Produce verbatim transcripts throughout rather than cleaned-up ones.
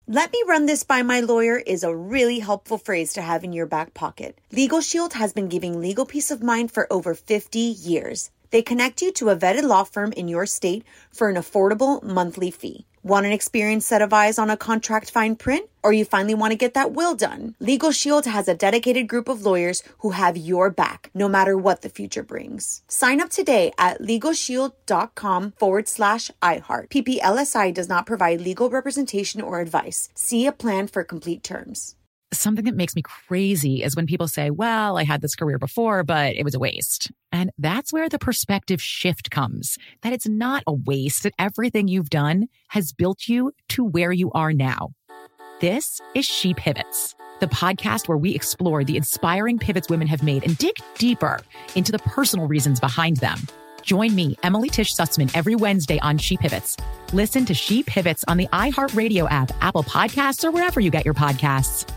Let me run this by my lawyer is a really helpful phrase to have in your back pocket. Legal Shield has been giving legal peace of mind for over fifty years. They connect you to a vetted law firm in your state for an affordable monthly fee. Want an experienced set of eyes on a contract fine print? Or you finally want to get that will done? Legal Shield has a dedicated group of lawyers who have your back, no matter what the future brings. Sign up today at LegalShield.com forward slash iHeart. P P L S I does not provide legal representation or advice. See a plan for complete terms. Something that makes me crazy is when people say, well, I had this career before, but it was a waste. And that's where the perspective shift comes, that it's not a waste, that everything you've done has built you to where you are now. This is She Pivots, the podcast where we explore the inspiring pivots women have made and dig deeper into the personal reasons behind them. Join me, Emily Tish Sussman, every Wednesday on She Pivots. Listen to She Pivots on the iHeartRadio app, Apple Podcasts, or wherever you get your podcasts.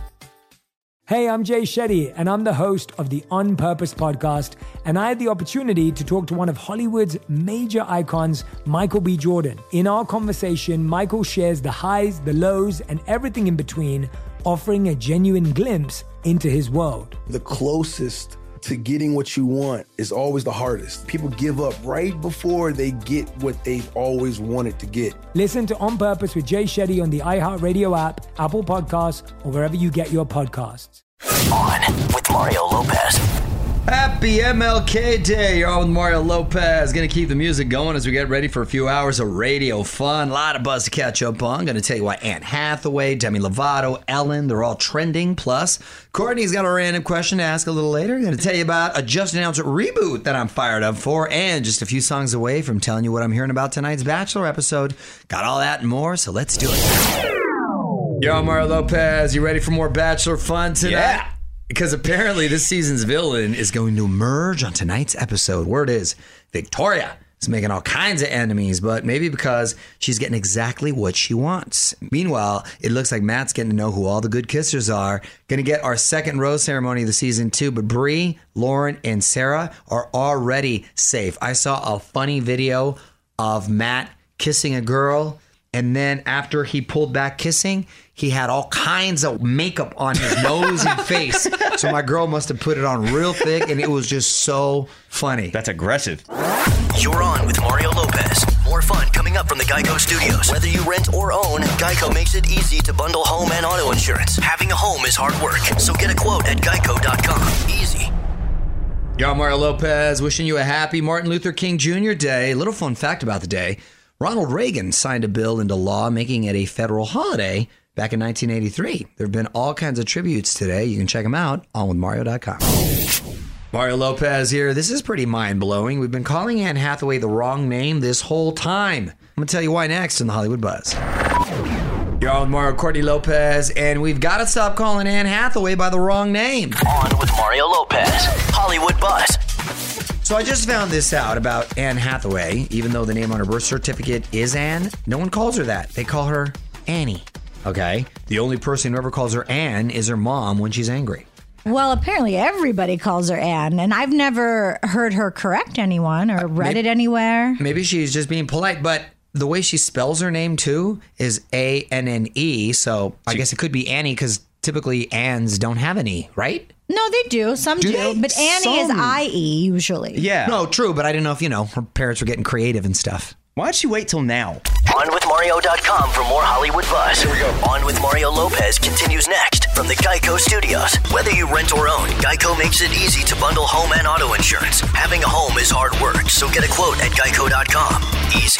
Hey, I'm Jay Shetty, and I'm the host of the On Purpose podcast, and I had the opportunity to talk to one of Hollywood's major icons, Michael B. Jordan. In our conversation, Michael shares the highs, the lows, and everything in between, offering a genuine glimpse into his world. The closest to getting what you want is always the hardest. People give up right before they get what they've always wanted to get. Listen to On Purpose with Jay Shetty on the iHeartRadio app, Apple Podcasts, or wherever you get your podcasts. On with Mario Lopez. Happy M L K Day. You're on with Mario Lopez. Going to keep the music going as we get ready for a few hours of radio fun. A lot of buzz to catch up on. Going to tell you why Anne Hathaway, Demi Lovato, Ellen, they're all trending. Plus, Courtney's got a random question to ask a little later. Going to tell you about a just announced reboot that I'm fired up for, and just a few songs away from telling you what I'm hearing about tonight's Bachelor episode. Got all that and more, so let's do it. Yo, Mario Lopez, you ready for more Bachelor fun tonight? Yeah. Because apparently this season's villain is going to emerge on tonight's episode. Word is Victoria is making all kinds of enemies, but maybe because she's getting exactly what she wants. Meanwhile, it looks like Matt's getting to know who all the good kissers are. Going to get our second rose ceremony of the season two, but Bree, Lauren, and Sarah are already safe. I saw a funny video of Matt kissing a girl, and then after he pulled back kissing, he had all kinds of makeup on his nose and face. So my girl must have put it on real thick, and it was just so funny. That's aggressive. You're on with Mario Lopez. More fun coming up from the Geico Studios. Whether you rent or own, Geico makes it easy to bundle home and auto insurance. Having a home is hard work, so get a quote at geico dot com. Easy. Yo, Mario Lopez, wishing you a happy Martin Luther King Junior Day. A little fun fact about the day. Ronald Reagan signed a bill into law making it a federal holiday back in nineteen eighty-three. There have been all kinds of tributes today. You can check them out on with mario dot com. Mario Lopez here. This is pretty mind-blowing. We've been calling Anne Hathaway the wrong name this whole time. I'm going to tell you why next in the Hollywood Buzz. You're on with Mario Courtney Lopez, and we've got to stop calling Anne Hathaway by the wrong name. On with Mario Lopez. Hollywood Buzz. So I just found this out about Anne Hathaway. Even though the name on her birth certificate is Anne, no one calls her that. They call her Annie. Okay? The only person who ever calls her Anne is her mom when she's angry. Well, apparently everybody calls her Anne, and I've never heard her correct anyone or read maybe, it anywhere. Maybe she's just being polite, but the way she spells her name, too, is A N N E, so I guess it could be Annie because typically Anns don't have an E, right? No, they do. Some do. do But Annie Some. is I E usually. Yeah. No, true, but I didn't know if, you know, her parents were getting creative and stuff. Why'd she wait till now? on with mario dot com for more Hollywood buzz. Here we go. On with Mario Lopez continues next from the Geico Studios. Whether you rent or own, Geico makes it easy to bundle home and auto insurance. Having a home is hard work, so get a quote at geico dot com. Easy.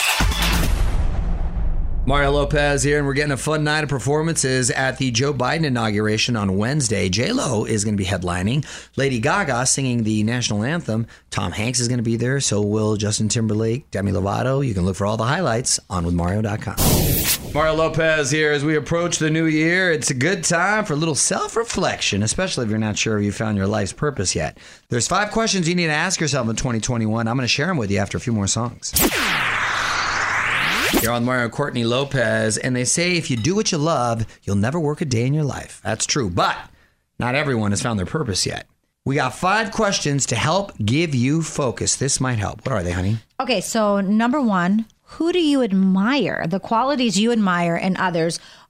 Mario Lopez here, and we're getting a fun night of performances at the Joe Biden inauguration on Wednesday. J-Lo is going to be headlining. Lady Gaga singing the national anthem. Tom Hanks is going to be there. So will Justin Timberlake, Demi Lovato. You can look for all the highlights on with mario dot com. Mario Lopez here. As we approach the new year, it's a good time for a little self-reflection, especially if you're not sure if you found your life's purpose yet. There's five questions you need to ask yourself in twenty twenty-one. I'm going to share them with you after a few more songs. You're on Mario Courtney Lopez, and they say if you do what you love, you'll never work a day in your life. That's true, but not everyone has found their purpose yet. We got five questions to help give you focus. This might help. What are they, honey? Okay, so number one, who do you admire? The qualities you admire in others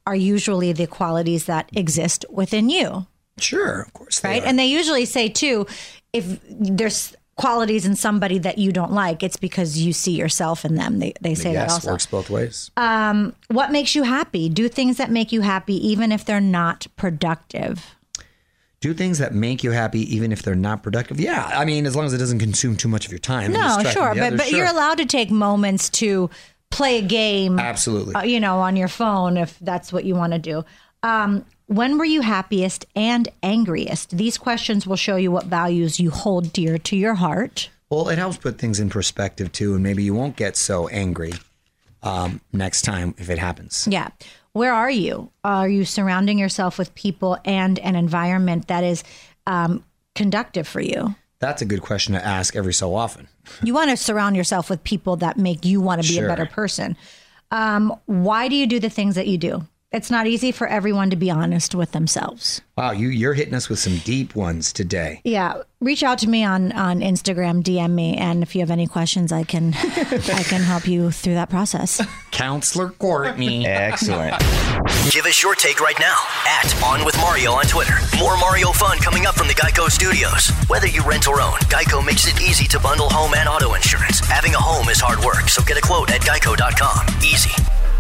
are usually the qualities that exist within you. Sure, of course. They right. are. And they usually say, too, if there's qualities in somebody that you don't like, it's because you see yourself in them. They, they say yes, that also. Works both ways. Um, what makes you happy? Do things that make you happy, even if they're not productive. Do things that make you happy, even if they're not productive. Yeah, I mean, as long as it doesn't consume too much of your time. No, sure, but but sure. you're allowed to take moments to play a game. Absolutely. Uh, you know, on your phone if that's what you want to do. Um, when were you happiest and angriest? These questions will show you what values you hold dear to your heart. Well, it helps put things in perspective too, and maybe you won't get so angry um, next time if it happens. Yeah. Where are you? Are you surrounding yourself with people and an environment that is um, conductive for you? That's a good question to ask every so often. You want to surround yourself with people that make you want to be Sure. a better person. Um, why do you do the things that you do? It's not easy for everyone to be honest with themselves. Wow, you, you're hitting us with some deep ones today. Yeah, reach out to me on, on Instagram, D M me, and if you have any questions, I can I can help you through that process. Counselor Courtney. Excellent. Give us your take right now at On With Mario on Twitter. More Mario fun coming up from the Geico Studios. Whether you rent or own, Geico makes it easy to bundle home and auto insurance. Having a home is hard work, so get a quote at geico dot com. Easy.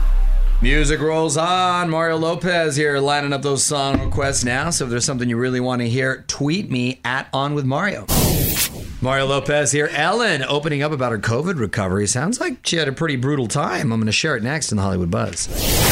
Music rolls on. Mario Lopez here lining up those song requests now. So if there's something you really want to hear, tweet me at On With Mario. Mario Lopez here. Ellen opening up about her COVID recovery. Sounds like she had a pretty brutal time. I'm going to share it next in the Hollywood Buzz.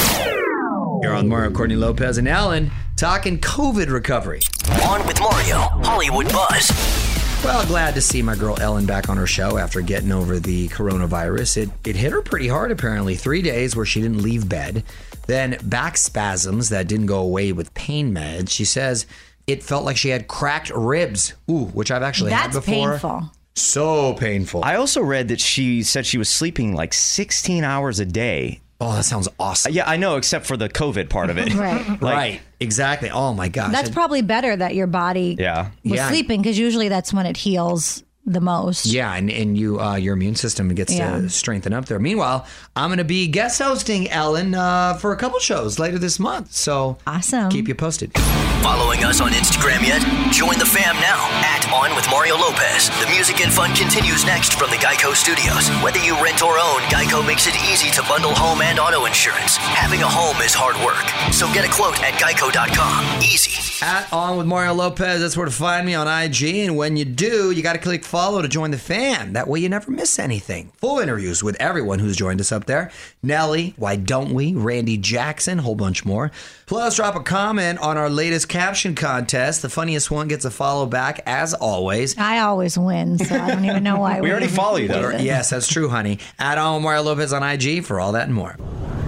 You're on Mario, Courtney Lopez, and Ellen talking COVID recovery. On With Mario, Hollywood Buzz. Well, glad to see my girl Ellen back on her show after getting over the coronavirus. It it hit her pretty hard, apparently. Three days where she didn't leave bed. Then back spasms that didn't go away with pain meds. She says it felt like she had cracked ribs. Ooh, which I've actually That's had before. painful. So painful. I also read that she said she was sleeping like sixteen hours a day. Oh, that sounds awesome. Yeah, I know, except for the COVID part of it. Right. Like, Right. Exactly. Oh, my gosh. That's I- probably better that your body Yeah. was Yeah. sleeping, because usually that's when it heals the most. Yeah, and, and you uh, your immune system gets Yeah. to strengthen up there. Meanwhile, I'm going to be guest hosting Ellen uh, for a couple shows later this month. So Awesome. keep you posted. Following us on Instagram yet? Join the fam now at On With Mario Lopez. The music and fun continues next from the Geico Studios. Whether you rent or own, Geico makes it easy to bundle home and auto insurance. Having a home is hard work, so get a quote at geico dot com. Easy. At On With Mario Lopez, that's where to find me on I G. And when you do, you got to click follow to join the fam. That way you never miss anything. Full interviews with everyone who's joined us up there. Nelly, Why Don't We? Randy Jackson, whole bunch more. Plus, drop a comment on our latest caption contest. The funniest one gets a follow back, as always. I always win, so I don't even know why We already even follow you, though. do this. Yes, that's true, honey. At On Mario Lopez on I G for all that and more.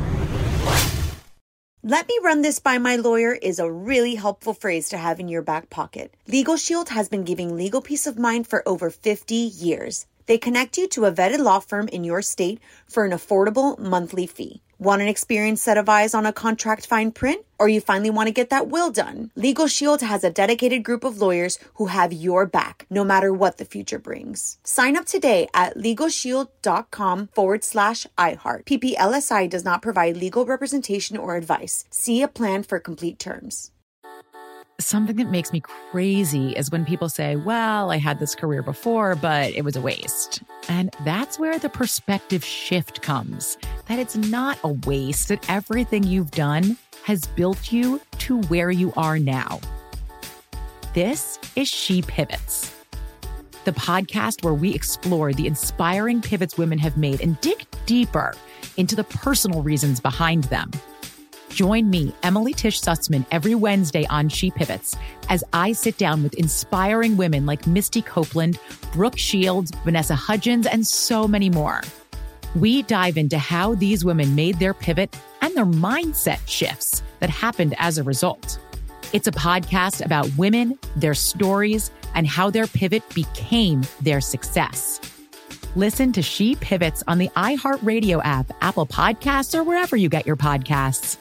Let me run this by my lawyer is a really helpful phrase to have in your back pocket. Legal Shield has been giving legal peace of mind for over fifty years. They connect you to a vetted law firm in your state for an affordable monthly fee. Want an experienced set of eyes on a contract fine print? Or you finally want to get that will done? Legal Shield has a dedicated group of lawyers who have your back, no matter what the future brings. Sign up today at LegalShield.com forward slash iHeart. P P L S I does not provide legal representation or advice. See a plan for complete terms. Something that makes me crazy is when people say, well, I had this career before, but it was a waste. And that's where the perspective shift comes, that it's not a waste, that everything you've done has built you to where you are now. This is She Pivots, the podcast where we explore the inspiring pivots women have made and dig deeper into the personal reasons behind them. Join me, Emily Tish Sussman, every Wednesday on She Pivots as I sit down with inspiring women like Misty Copeland, Brooke Shields, Vanessa Hudgens, and so many more. We dive into how these women made their pivot and their mindset shifts that happened as a result. It's a podcast about women, their stories, and how their pivot became their success. Listen to She Pivots on the iHeartRadio app, Apple Podcasts, or wherever you get your podcasts.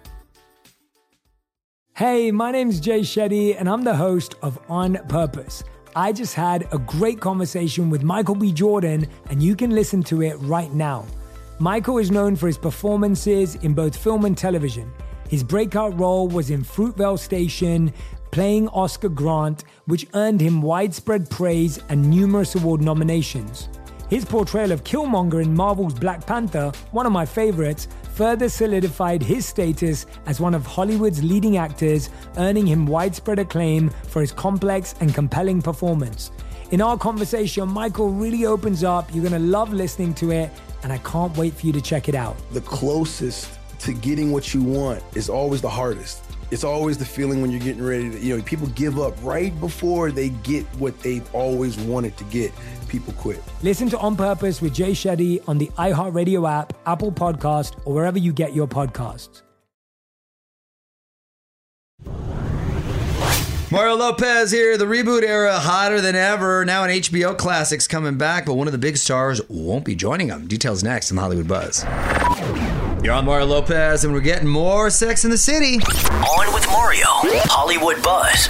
Hey, my name's Jay Shetty, and I'm the host of On Purpose. I just had a great conversation with Michael B. Jordan, and you can listen to it right now. Michael is known for his performances in both film and television. His breakout role was in Fruitvale Station, playing Oscar Grant, which earned him widespread praise and numerous award nominations. His portrayal of Killmonger in Marvel's Black Panther, one of my favorites, further solidified his status as one of Hollywood's leading actors, earning him widespread acclaim for his complex and compelling performance. In our conversation, Michael really opens up. You're going to love listening to it, and I can't wait for you to check it out. The closest to getting what you want is always the hardest. It's always the feeling when you're getting ready to, you know, people give up right before they get what they've always wanted to get. People quit. Listen to On Purpose with Jay Shetty on the iHeartRadio app, Apple Podcast, or wherever you get your podcasts. Mario Lopez here. The reboot era hotter than ever. Now an H B O classics coming back, but one of the big stars won't be joining them. Details next on Hollywood Buzz. You're on Mario Lopez, and we're getting more Sex in the City. On with Mario, Hollywood Buzz.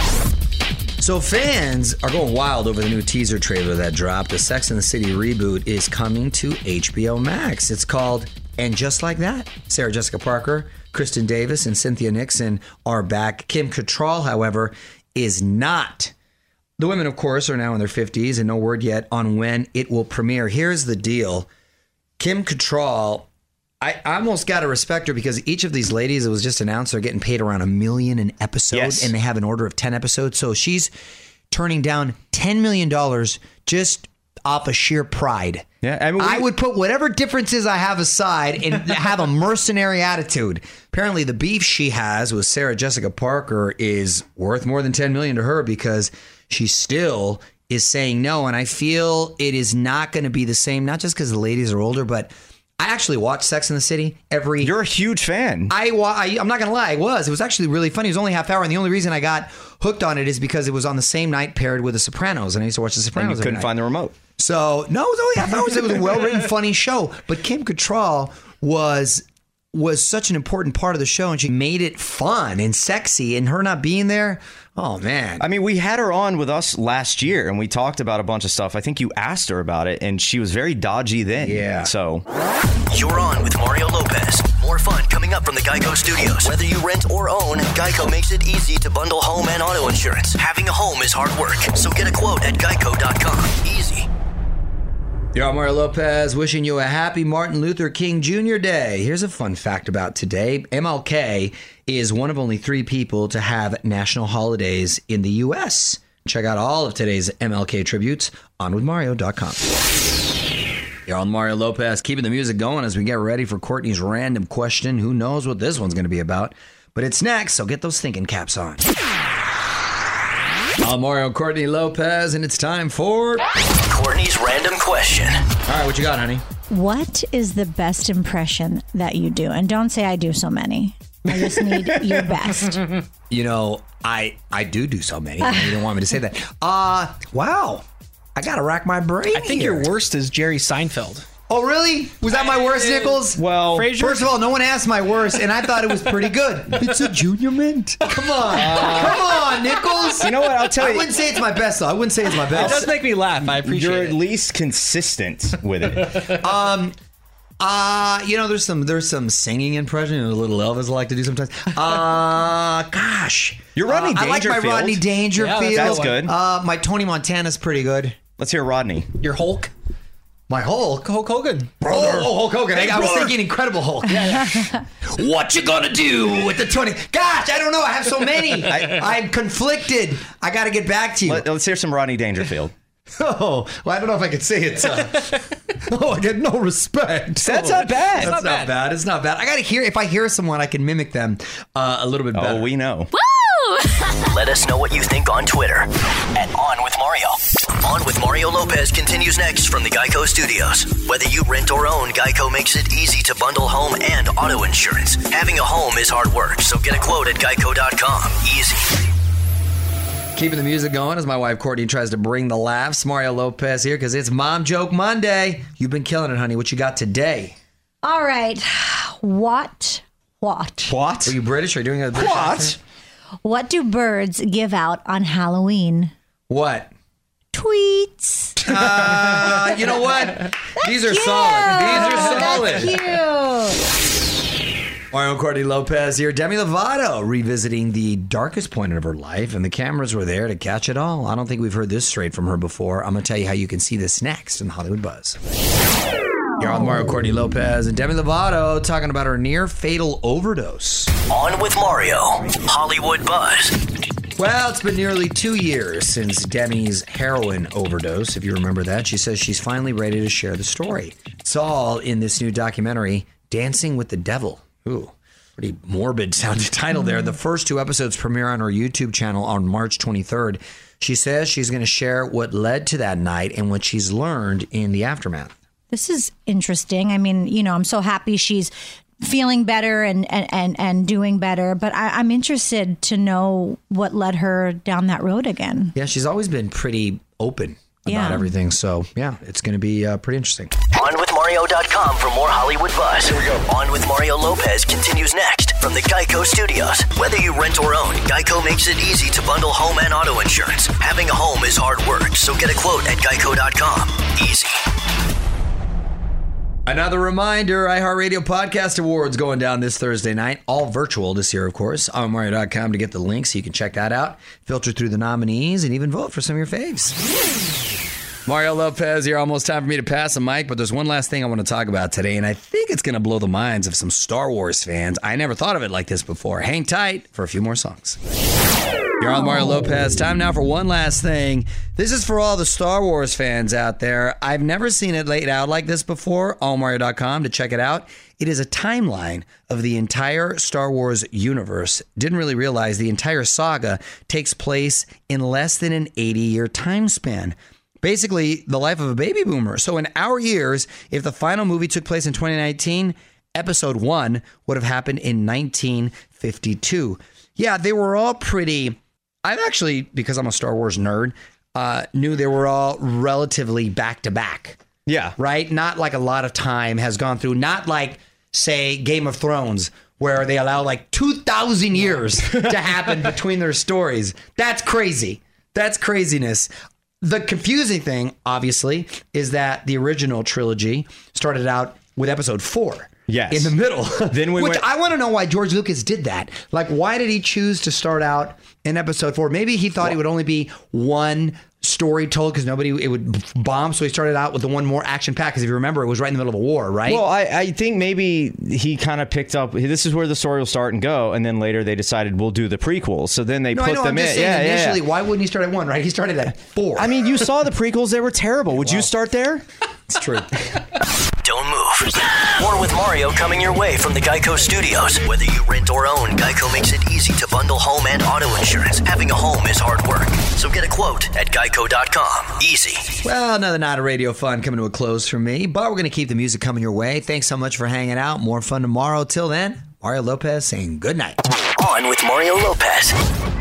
So fans are going wild over the new teaser trailer that dropped. The Sex and the City reboot is coming to H B O Max. It's called And Just Like That. Sarah Jessica Parker, Kristen Davis, and Cynthia Nixon are back. Kim Cattrall, however, is not. The women, of course, are now in their fifties, and no word yet on when it will premiere. Here's the deal. Kim Cattrall, I almost got to respect her because each of these ladies, it was just announced, are getting paid around a million an episode, yes. And they have an order of ten episodes. So she's turning down ten million dollars just off of sheer pride. Yeah, I, mean, we, I would put whatever differences I have aside and have a mercenary attitude. Apparently, the beef she has with Sarah Jessica Parker is worth more than ten million dollars to her because she still is saying no. And I feel it is not going to be the same, not just because the ladies are older, but I actually watch Sex and the City every... You're a huge fan. I, I, I'm not going to lie, I was. It was actually really funny. It was only half hour, and the only reason I got hooked on it is because it was on the same night paired with The Sopranos, and I used to watch The Sopranos. And you couldn't find the remote. So, no, it was only half hours. It was a well-written, funny show. But Kim Cattrall was... was such an important part of the show, and she made it fun and sexy, and her not being there, oh man. I mean, we had her on with us last year and we talked about a bunch of stuff. I think you asked her about it and she was very dodgy then. Yeah. So you're on with Mario Lopez. More fun coming up from the Geico Studios. Whether you rent or own, Geico makes it easy to bundle home and auto insurance. Having a home is hard work, so get a quote at geico dot com. Easy. You're on Mario Lopez, wishing you a happy Martin Luther King Junior Day. Here's a fun fact about today. M L K is one of only three people to have national holidays in the U S. Check out all of today's M L K tributes on with mario dot com. You're on Mario Lopez, keeping the music going as we get ready for Courtney's random question. Who knows what this one's going to be about? But it's next, so get those thinking caps on. I'm Mario Courtney Lopez, and it's time for... Courtney's random question. All right, what you got, honey? What is the best impression that you do? And don't say I do so many. I just need your best. You know, I I do do so many. You don't want me to say that. Uh, wow. I got to rack my brain I think here. your worst is Jerry Seinfeld. Oh, really? Was that my worst, Nichols? Well, Frasier? First of all, no one asked my worst, and I thought it was pretty good. It's a junior mint. Come on. Uh, Come on, Nichols. You know what? I'll tell I you. I wouldn't say it's my best, though. I wouldn't say it's my It best. does make me laugh. I appreciate You're it. at least consistent with it. Um, uh, you know, there's some there's some singing impression. You know, little Elvis I like to do sometimes. Uh, gosh. You're Rodney uh, I like my Dangerfield. Rodney Dangerfield. Yeah, that's good. Uh, my Tony Montana's pretty good. Let's hear Rodney. Your Hulk. My Hulk? Hulk Hogan. Oh, oh, Hulk Hogan. Hey, I, I was brother. thinking Incredible Hulk. Yeah, yeah. What you gonna do with the twenty? Gosh, I don't know. I have so many. I, I'm conflicted. I got to get back to you. Let, let's hear some Rodney Dangerfield. Oh, well, I don't know if I could say it. Uh, oh, I get no respect. That's oh, not bad. That's not not bad. bad. It's not bad. I got to hear, if I hear someone, I can mimic them uh, a little bit better. Oh, we know. Let us know what you think on Twitter at On With Mario. On With Mario Lopez continues next from the Geico Studios. Whether you rent or own, Geico makes it easy to bundle home and auto insurance. Having a home is hard work, so get a quote at geico dot com. Easy. Keeping the music going as my wife Courtney tries to bring the laughs. Mario Lopez here because it's Mom Joke Monday. You've been killing it, honey. What you got today? All right. What? What? What? Are you British? Are you doing a British What? accent? What do birds give out on Halloween? What? Tweets. Uh, you know what? These are Cute. solid. These are solid. That's cute. Mario Courtney Lopez here. Demi Lovato revisiting the darkest point of her life, and the cameras were there to catch it all. I don't think we've heard this straight from her before. I'm going to tell you how you can see this next in Hollywood Buzz. You're on Mario Courtney Lopez and Demi Lovato talking about her near-fatal overdose. On with Mario, Hollywood Buzz. Well, it's been nearly two years since Demi's heroin overdose, if you remember that. She says she's finally ready to share the story. It's all in this new documentary, Dancing with the Devil. Ooh, pretty morbid sounding title there. The first two episodes premiere on her YouTube channel on March twenty-third. She says she's going to share what led to that night and what she's learned in the aftermath. This is interesting. I mean, you know, I'm so happy she's feeling better and, and, and, and doing better, but I, I'm interested to know what led her down that road again. Yeah, she's always been pretty open about Yeah. everything. So, yeah, it's going to be uh, pretty interesting. on with mario dot com for more Hollywood Buzz. Here we go. On with Mario Lopez continues next from the Geico Studios. Whether you rent or own, Geico makes it easy to bundle home and auto insurance. Having a home is hard work, so get a quote at geico dot com. Easy. Another reminder, iHeartRadio Podcast Awards going down this Thursday night. All virtual this year, of course. on mario dot com to get the link so you can check that out. Filter through the nominees and even vote for some of your faves. Mario Lopez here. Almost time for me to pass the mic, but there's one last thing I want to talk about today, and I think it's going to blow the minds of some Star Wars fans. I never thought of it like this before. Hang tight for a few more songs. You're on Mario Lopez. Time now for one last thing. This is for all the Star Wars fans out there. I've never seen it laid out like this before. on mario dot com to check it out. It is a timeline of the entire Star Wars universe. Didn't really realize the entire saga takes place in less than an eighty-year time span. Basically, the life of a baby boomer. So in our years, if the final movie took place in twenty nineteen, episode one would have happened in nineteen fifty-two. Yeah, they were all pretty... I've actually, because I'm a Star Wars nerd, uh, knew they were all relatively back-to-back. Yeah. Right? Not like a lot of time has gone through. Not like, say, Game of Thrones, where they allow like two thousand years to happen between their stories. That's crazy. That's craziness. The confusing thing, obviously, is that the original trilogy started out with episode four. Yes. In the middle. Then we Which went- I want to know why George Lucas did that. Like, why did he choose to start out in episode four? Maybe he thought well, it would only be one story told because nobody, it would bomb. So he started out with the one more action pack. Because if you remember, it was right in the middle of a war, right? Well, I, I think maybe he kind of picked up, this is where the story will start and go. And then later they decided we'll do the prequels. So then they no, put I know, them I'm just in. Saying, yeah, initially, yeah. why wouldn't he start at one, right? He started at four. I mean, you saw the prequels. They were terrible. Would wow. you start there? It's true. Don't move. More with Mario coming your way from the Geico Studios. Whether you rent or own, Geico makes it easy to bundle home and auto insurance. Having a home is hard work, so get a quote at geico dot com. Easy. Well, another night of radio fun coming to a close for me, but we're going to keep the music coming your way. Thanks so much for hanging out. More fun tomorrow. Till then, Mario Lopez saying good night. On with Mario Lopez.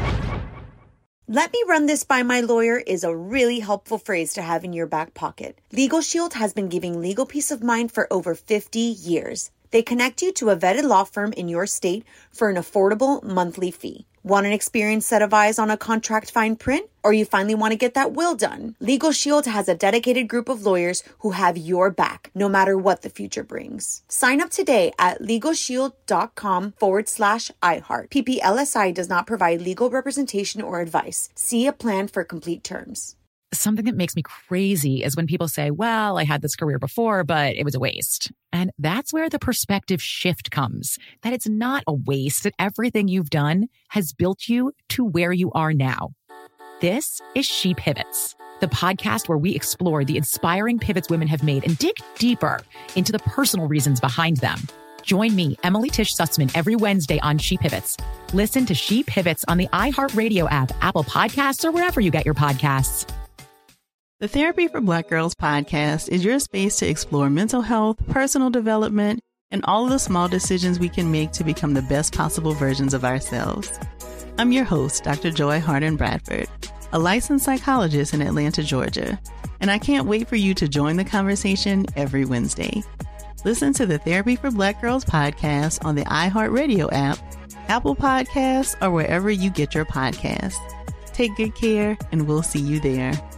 Let me run this by my lawyer is a really helpful phrase to have in your back pocket. Legal Shield has been giving legal peace of mind for over fifty years. They connect you to a vetted law firm in your state for an affordable monthly fee. Want an experienced set of eyes on a contract fine print? Or you finally want to get that will done? Legal Shield has a dedicated group of lawyers who have your back, no matter what the future brings. Sign up today at LegalShield.com forward slash iHeart. P P L S I does not provide legal representation or advice. See a plan for complete terms. Something that makes me crazy is when people say, well, I had this career before, but it was a waste. And that's where the perspective shift comes, that it's not a waste, that everything you've done has built you to where you are now. This is She Pivots, the podcast where we explore the inspiring pivots women have made and dig deeper into the personal reasons behind them. Join me, Emily Tish Sussman, every Wednesday on She Pivots. Listen to She Pivots on the iHeartRadio app, Apple Podcasts, or wherever you get your podcasts. The Therapy for Black Girls podcast is your space to explore mental health, personal development, and all of the small decisions we can make to become the best possible versions of ourselves. I'm your host, Doctor Joy Harden Bradford, a licensed psychologist in Atlanta, Georgia, and I can't wait for you to join the conversation every Wednesday. Listen to the Therapy for Black Girls podcast on the iHeartRadio app, Apple Podcasts, or wherever you get your podcasts. Take good care, and we'll see you there.